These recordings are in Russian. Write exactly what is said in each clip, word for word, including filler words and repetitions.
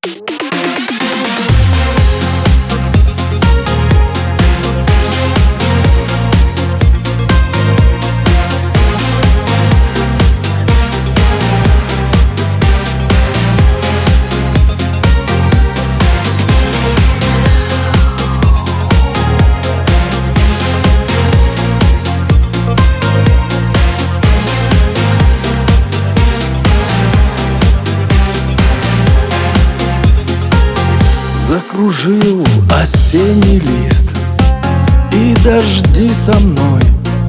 Закружил осенний лист, и дожди со мной,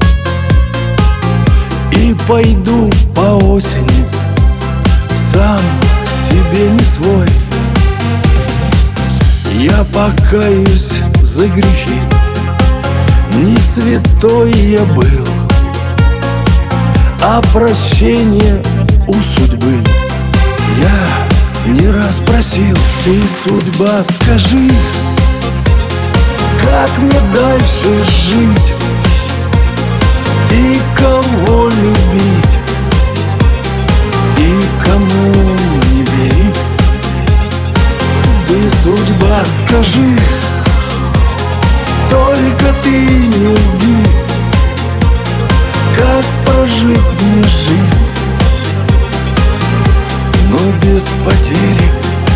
и пойду по осени, сам себе не свой. Я покаюсь за грехи, не святой я был, а прощение у судьбы я не раз просил. Ты, судьба, скажи, как мне дальше жить и кого любить, и кому не верить? Ты, судьба, скажи, только ты не лги, как прожить мне жизнь, но без потери.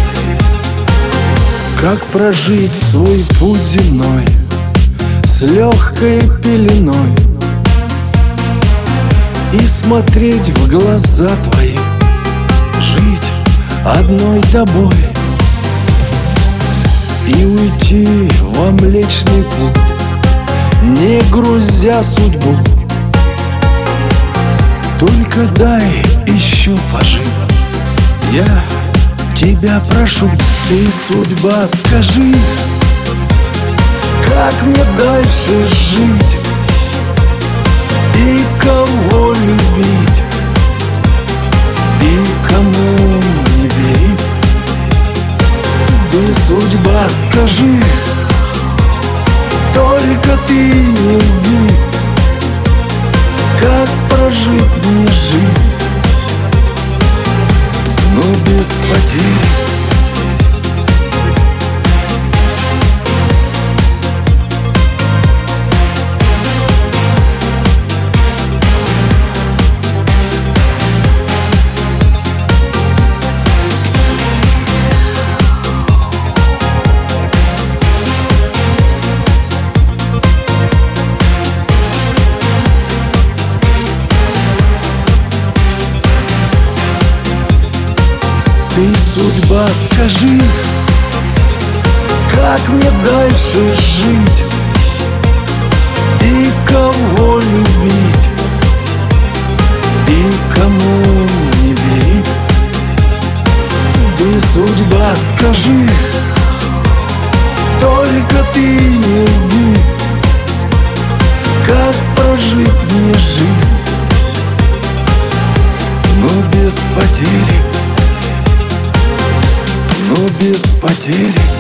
Как прожить свой путь земной с легкой пеленой и смотреть в глаза твои, жить одной тобой и уйти во Млечный Путь, не грузя судьбу. Только дай еще пожить, я тебя прошу. Ты, судьба, скажи, как мне дальше жить и кого любить, и кому не верить? Ты, судьба, скажи, только ты не лги, как прожить мне жизнь, но без потерь. Ты, судьба, скажи, как мне дальше жить и кого любить, и кому не верить? Ты, судьба, скажи, только ты не лги, как прожить мне жизнь, но без потери, но без потери.